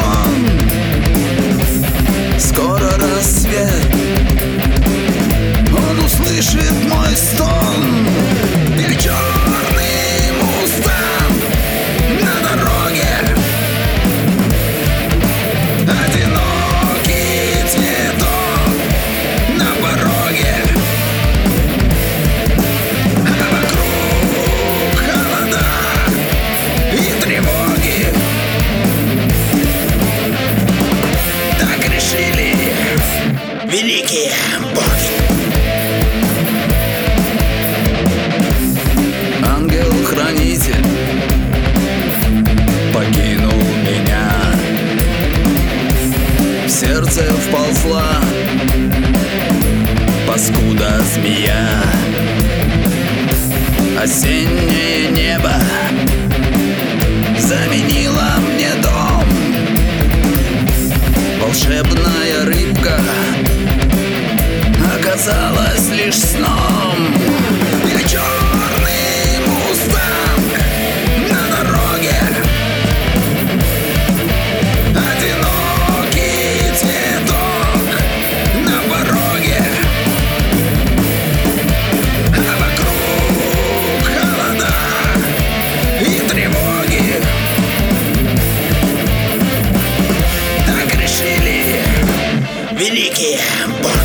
сон. Скоро рассвет, он услышит мой стон. Я черный мустанг на дороге, одинокий цветок на пороге, а вокруг холода и тревоги. Так решили великие боги. Ангел-хранитель покинул меня, в сердце вползла паскуда-змея. Осеннее небо заменило мне дом. Волшебная рыбка оказалась лишь сном. Я черный мустанг на дороге, одинокий цветок на пороге, а вокруг холода и тревоги. Так решили великие боги.